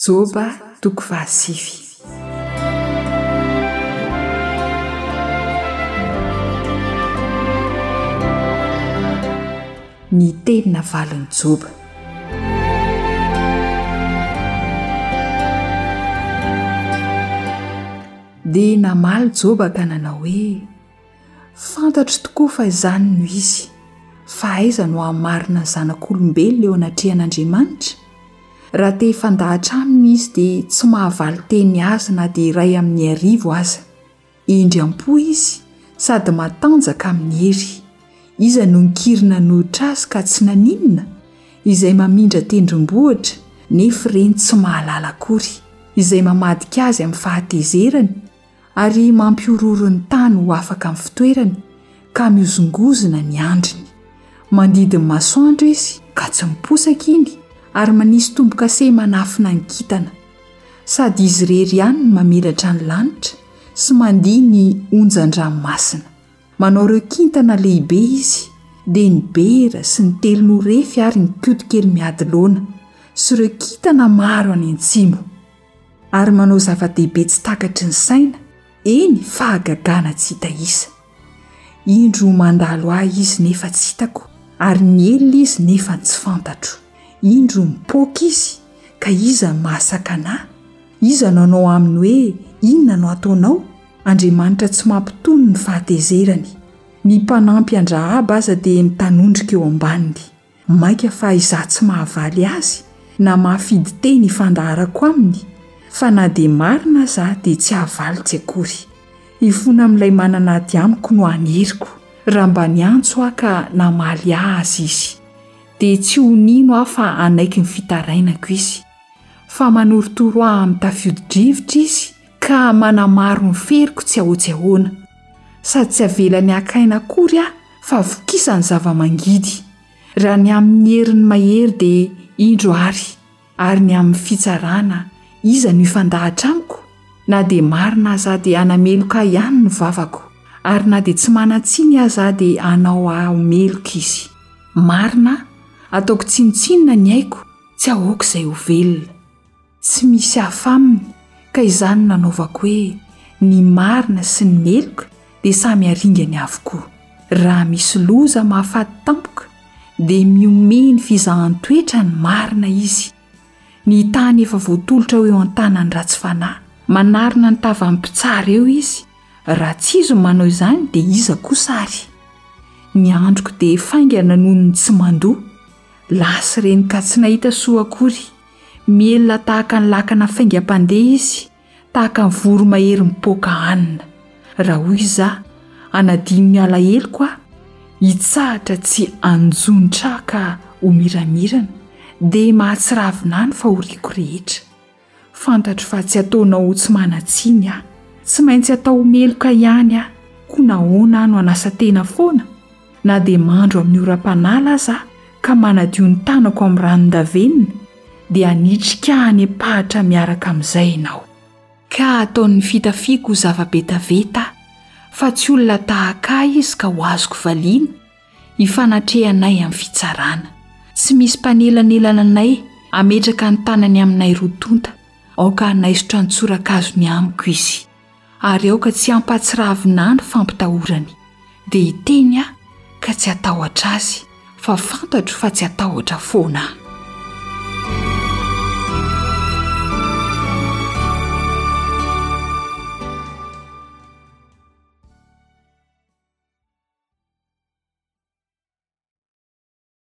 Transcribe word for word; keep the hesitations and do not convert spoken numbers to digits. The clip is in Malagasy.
Joba toko fahasivy. Ny tenina valiny Joba. Dia namaly Joba ka nanao hoe fantatro tokoa fa izany no izy, fa aiza no hamarina ny zanak'olombelona eo anatrehan'Andriamanitra? Raha te fandahatra aminy izy dia tsy mahavaly teny azy na dia iray amin'ny arivo aza. Indriam-po izy sady matanjaka amin'ny hery. Iza no nkirina nohitra azy ka tsy naninona? Izay mamindra tendrombohitra nefa ireny tsy mahalala akory, izay mamadika azy amin'ny fahatezerany ary mampiororo ny tany ho afaka amin'ny fitoerany ka miozongozona ny andriny. Mandidy ny masoandro izy ka tsy miposaka iny ary manisy tombo-kase manafina ny kintana. Sady izy irery ihany no mamelatra ny lanitra sy mandihy ny onjan-dranomasina. Manao ireo kintana lehibe izy dia ny bera sy ny telon'orefy ary ny kotikely miady laona sy ireo kintana maro any an-tsimo. Ary manao zava-dehibe tsy takatry ny saina, eny fahagagana tsy hita isa. Indro mandalo ahy izy nefa tsy hitako, ary mielina izy nefa tsy fantatro. Indro mipoaka izy ka iza mahasaka anahy? Iza nanao aminy hoe inona no ataonao? Andriamanitra tsy mampitony ny fahatezerany. Ny mpanampy Andrahaba aza dia mitanondrika eo ambaniny. Maika fa izaho tsy mahavaly azy na mahafidy teny ifandaharako aminy, fa na dia marina aza dia tsy havaly akory. Ifona amin'ilay manana ady amiko no haneriko. Raha mba niantso aho ka namaly azy izy, dia tsy ho nino aho fa anaiky ny fitarainako izy. Fa manoritoro aho amin'ny tafio-drivotra izy ka manamaro ny feriko tsy ahotsy ahoana. Sady tsy avelany akaina akory aho fa vokisany zava-mangidy. Raha ny amin'ny herin'ny mahery dia indro ary, ary ny amin'ny fitsarana iza no ifandahatra amiko? Na dia marina aza dia anameloka ihany ny vavako, ary na dia tsy manatsiny aza dia anao ahomeloka izy. Marina, ataoko tsinotsinona ny aiko, tsy ahoaka izay ho velona. Tsy misy hafa aminy, ka izany nanaovako hoe ny marina sy ny meloka dia samy haringany avokoa. Raha misy loza mahafaty tampoka dia miomeny fizahan-toetra ny marina izy. Ny tany efa voatolotra eo an-tanany ratsy fanahy, manarina ny tava-mpitsara eo izy. Raha tsy izy manao izany dia iza kosa ary? Ny androko dia faingana noho ny tsy mandoa. Lasy reny ka tsy nahita soa akory. Mielona tahaka ny lakana faingam-pandeha izy, tahaka ny voro mahery mipoaka hanina. Raha hoy izaho anadino ny alaheloko aho, hitsahatra tsy anjonitra ka ho miramirana, dia mahatsiravina ny fahoriako rehetra. Fantatro fa tsy ataonao tsy manatsiny aho, tsy maintsy atao meloka ihany aho, koa nahoana aho no anasa tena foana? Na dia mandro amin'ny oram-panala aza ka manadio ny tanako amin'ny ranon-davenina, dia anitrika any am-pahatra miaraka amin'izay ianao. Ka ataon'ny fitafiako zava-betaveta, fa tsy olona tahaka ahy izy ka ho azoko valiana, hifanatrehanay amin'ny fitsarana. Tsy misy mpanelanelana anay, ametraka ny tanany aminay rotonta, aoka naisotra ny tsorakazony amiko izy. Ary aoka tsy hampatsiravina ny fampitahorany, dia hiteny aho ka tsy atahotra azy, fa fantatro fa tsy atahotra foana.